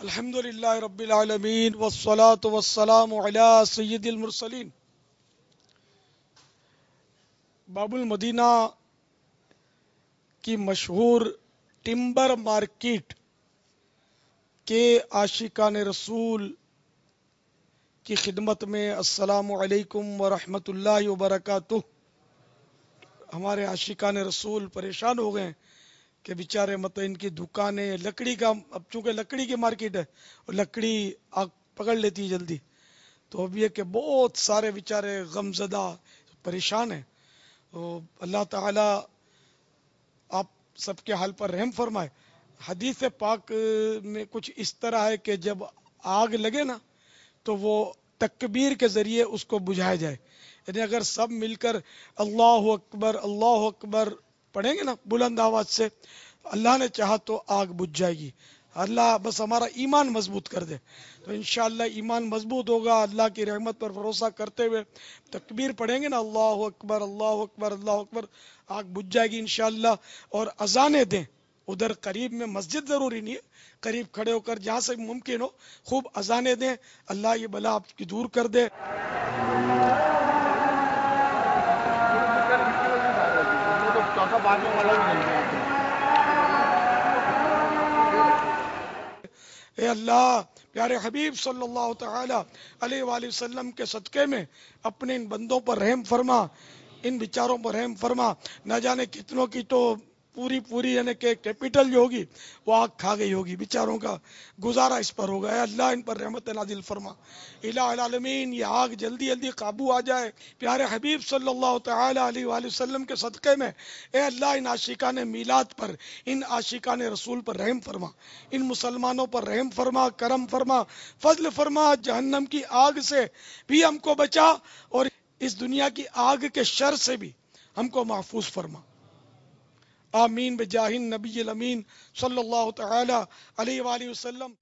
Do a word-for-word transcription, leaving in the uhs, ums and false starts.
الحمد للہ رب العالمین والصلاة والسلام علی سید المرسلین. باب المدینہ کی مشہور ٹمبر مارکیٹ کے عاشقان رسول کی خدمت میں السلام علیکم ورحمۃ اللہ وبرکاتہ. ہمارے عاشقان رسول پریشان ہو گئے کہ بیچارے مطلب ان کی دکانیں لکڑی کا، اب چونکہ لکڑی کی مارکیٹ ہے اور لکڑی آگ پکڑ لیتی ہے جلدی، تو اب یہ کہ بہت سارے بیچارے غم زدہ پریشان ہیں. تو اللہ تعالی آپ سب کے حال پر رحم فرمائے. حدیث پاک میں کچھ اس طرح ہے کہ جب آگ لگے نا تو وہ تکبیر کے ذریعے اس کو بجھایا جائے. یعنی اگر سب مل کر اللہ اکبر اللہ اکبر پڑھیں گے نا بلند آواز سے، اللہ نے چاہا تو آگ بجھ جائے گی. اللہ بس ہمارا ایمان مضبوط کر دے تو انشاءاللہ ایمان مضبوط ہوگا. اللہ کی رحمت پر بھروسہ کرتے ہوئے تکبیر پڑھیں گے نا اللہ اکبر اللہ اکبر اللہ اکبر، آگ بجھ جائے گی انشاءاللہ. اور اذانیں دیں، ادھر قریب میں مسجد ضروری نہیں ہے، قریب کھڑے ہو کر جہاں سے ممکن ہو خوب اذانیں دیں. اللہ یہ بلا آپ کی دور کر دے. اے اللہ پیارے حبیب صلی اللہ تعالی علیہ وآلہ وسلم کے صدقے میں اپنے ان بندوں پر رحم فرما، ان بیچاروں پر رحم فرما. نہ جانے کتنوں کی تو پوری پوری یعنی کہ کیپٹل جو ہوگی وہ آگ کھا گئی ہوگی، بیچاروں کا گزارا اس پر ہوگا. اے اللہ ان پر رحمت نازل فرما. الہ العالمین یہ آگ جلدی جلدی قابو آ جائے. پیارے حبیب صلی اللہ تعالی علیہ وآلہ وسلم کے صدقے میں اے اللہ ان عاشقان میلاد پر، ان عاشقان رسول پر رحم فرما، ان مسلمانوں پر رحم فرما، کرم فرما، فضل فرما. جہنم کی آگ سے بھی ہم کو بچا اور اس دنیا کی آگ کے شر سے بھی ہم کو محفوظ فرما. آمین بجاہ النبی الامین صلی اللہ تعالی علیہ وآلہ وسلم.